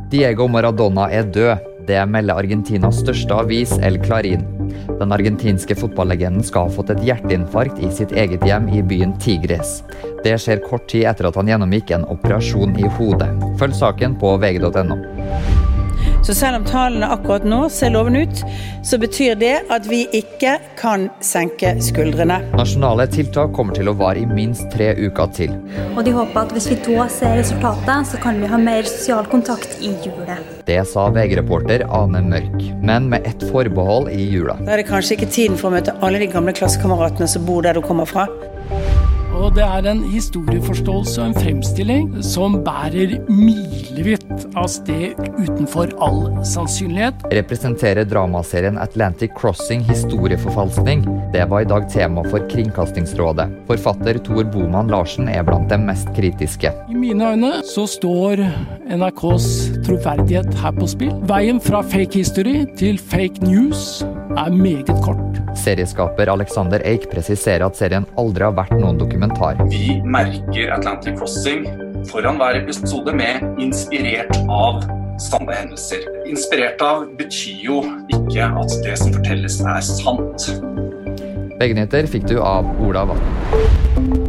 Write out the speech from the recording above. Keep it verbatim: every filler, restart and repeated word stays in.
Diego Maradona er død. Det melder Argentinas største avis, El Clarín. Den argentinske fotballlegenden skal ha fått et hjerteinfarkt i sitt eget hjem i byen Tigres. Det skjer kort tid etter at han gjennomgikk en operasjon i hodet. Følg saken på V G punktum no. Så selv om tallene akkurat nå ser lovende ut, så betyr det at vi ikke kan senke skuldrene. Nasjonale tiltak kommer til å vare i minst tre uker til. Og de håper at hvis vi da ser resultatet, så kan vi ha mer sosial kontakt i julet. Det sa V G-reporter Ane Mørk, men med ett forbehold i jula. Da er det kanskje ikke tiden for å møte alle de gamle klassekameratene som bor der du kommer fra. Og det er en historieforståelse og en fremstilling som bærer milevidt av sted utenfor all sannsynlighet. Representerer dramaserien Atlantic Crossing historieforfalskning. Det var i dag tema for Kringkastingsrådet. Forfatter Tor Boman Larsen er blant dem mest kritiske. I mine øyne så står N R K's troverdighet her på spill. Veien fra fake history til fake news er meget kort. Serieskaper Alexander Eik presiserer at serien aldri har vært noen dokumentar. Vi merker Atlantic Crossing foran hver episode med inspirert av sanne hendelser. Inspirert av betyr jo ikke at det som fortelles er sant. V G-nyheter fikk du av Ola Vatn.